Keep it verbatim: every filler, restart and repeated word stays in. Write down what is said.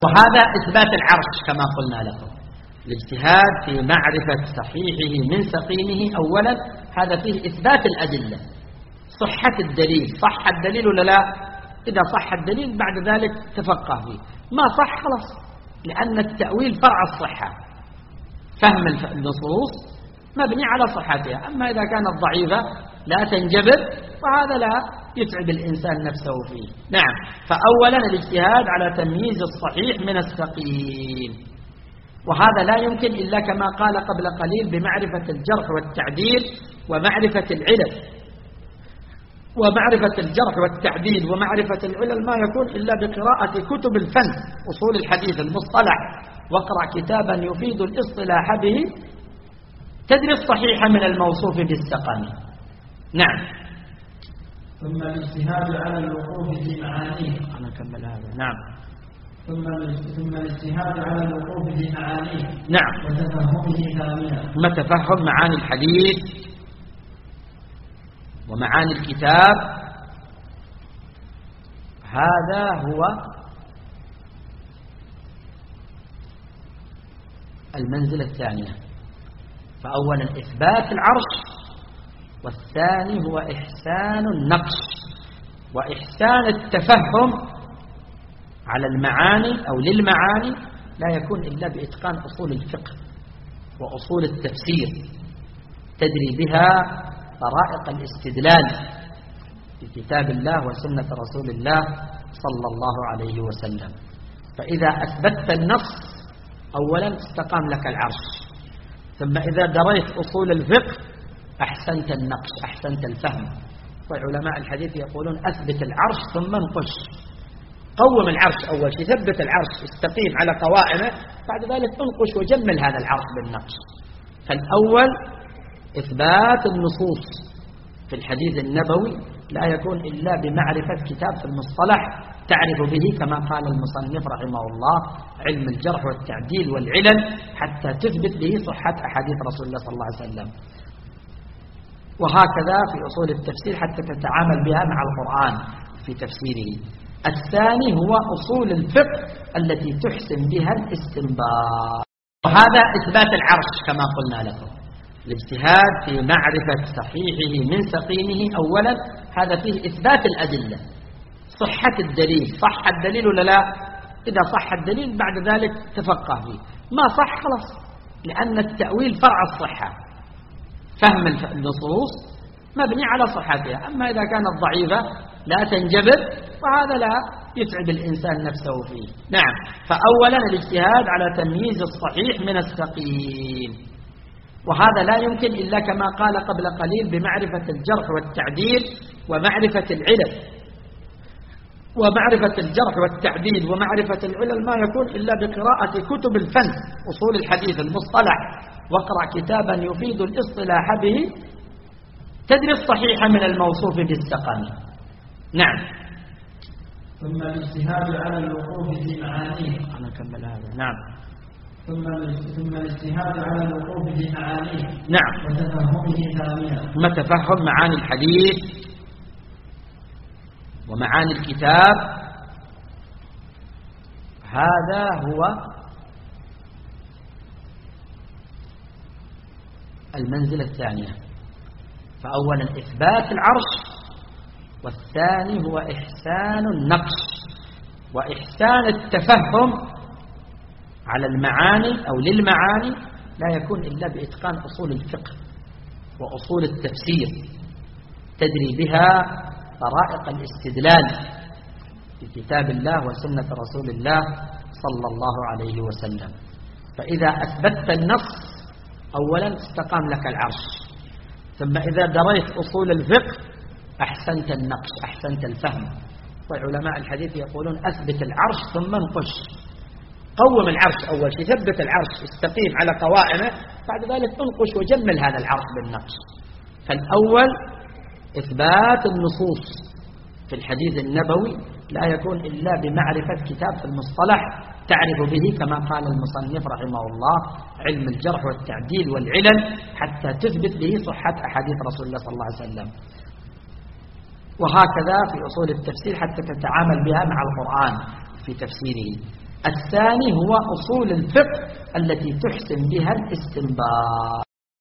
وهذا إثبات العرش كما قلنا لكم. الاجتهاد في معرفة صحيحه من سقيمه أولا هذا فيه إثبات الأدلة، صحة الدليل، صح الدليل ولا لا؟ إذا صح الدليل بعد ذلك تفقه فيه، ما صح خلاص، لأن التأويل فرع الصحة، فهم النصوص مبني على صحتها. أما إذا كانت ضعيفة لا تنجبر وهذا لا يتعب الإنسان نفسه فيه. نعم، فأولا الاجتهاد على تمييز الصحيح من السقيم، وهذا لا يمكن إلا كما قال قبل قليل بمعرفة الجرح والتعديل ومعرفة العلل. ومعرفة الجرح والتعديل ومعرفة العلل ما يكون إلا بقراءة كتب الفن، أصول الحديث المصطلح، واقرأ كتابا يفيد الاصطلاح به تدري الصحيح من الموصوف بالسقم. نعم. ثم الاجتهاد على الوقوف في معانيه. أنا أكمل هذا. نعم. ثم ثم الاجتهاد على الوقوف في معانيه. نعم. وتفهمه ثانيا. ثم تفهم معاني الحديث ومعاني الكتاب، هذا هو المنزلة الثانية. فأولا إثبات العرش، والثاني هو إحسان النقش وإحسان التفهم على المعاني أو للمعاني، لا يكون إلا بإتقان أصول الفقه وأصول التفسير تدري بها طرائق الاستدلال في كتاب الله وسنة رسول الله صلى الله عليه وسلم. فإذا أثبتت النص أولا استقام لك العرش، ثم إذا دريت أصول الفقه أحسنت النقش، أحسنت الفهم. وعلماء الحديث يقولون أثبت العرش ثم انقش، قوم العرش أول شيء، ثبت العرش، استقيم على قوائمه، بعد ذلك انقش وجمل هذا العرش بالنقش. فالأول إثبات النصوص في الحديث النبوي لا يكون إلا بمعرفة كتاب في المصطلح تعرف به كما قال المصنف رحمه الله علم الجرح والتعديل والعلل، حتى تثبت به صحة أحاديث رسول الله صلى الله عليه وسلم. وهكذا في أصول التفسير حتى تتعامل بها مع القرآن في تفسيره. الثاني هو أصول الفقه التي تحسن بها الاستنباط، وهذا إثبات العرش كما قلنا لكم. الاجتهاد في معرفة صحيحه من سقيمه أولا هذا فيه إثبات الأدلة، صحة الدليل، صح الدليل ولا لا؟ إذا صح الدليل بعد ذلك تفقه فيه، ما صح خلاص، لأن التأويل فرع الصحة، فهم النصوص مبني على صحتها. أما إذا كانت ضعيفة لا تنجبر وهذا لا يتعب الإنسان نفسه فيه. نعم، فأولا الاجتهاد على تمييز الصحيح من السقيم، وهذا لا يمكن إلا كما قال قبل قليل بمعرفة الجرح والتعديل ومعرفة العلل. ومعرفة الجرح والتعديل ومعرفة العلل ما يكون إلا بقراءة كتب الفن، أصول الحديث المصطلح، واقرأ كتابا يفيد الاصطلاح به تدري الصحيح من الموصوف بالسقم. نعم. ثم الاجتهاد على الوقوف في معانيه. أنا أكمل هذا. نعم. ثم ثم الاجتهاد على الوقوف في معانيه. نعم. وتفهمه ثانيا. ثم تفهم معاني الحديث ومعاني الكتاب، هذا هو المنزلة الثانية. فأولا إثبات العرش، والثاني هو إحسان النقش وإحسان التفهم على المعاني أو للمعاني، لا يكون إلا بإتقان أصول الفقه وأصول التفسير تدري بها طرائق الاستدلال في كتاب الله وسنة رسول الله صلى الله عليه وسلم. فإذا أثبتت النص أولا استقام لك العرش، ثم إذا دريت أصول الفقه أحسنت النقش، أحسنت الفهم. وعلماء الحديث يقولون أثبت العرش ثم انقش، قوم العرش أول شيء، ثبت العرش، استقيم على قوائمه، بعد ذلك انقش وجمل هذا العرش بالنقش. فالأول إثبات النصوص في الحديث النبوي لا يكون إلا بمعرفة كتاب في المصطلح تعرف به كما قال المصنف رحمه الله علم الجرح والتعديل والعلل، حتى تثبت به صحة أحاديث رسول الله صلى الله عليه وسلم. وهكذا في أصول التفسير حتى تتعامل بها مع القرآن في تفسيره. الثاني هو أصول الفقه التي تحسن بها الاستنباط.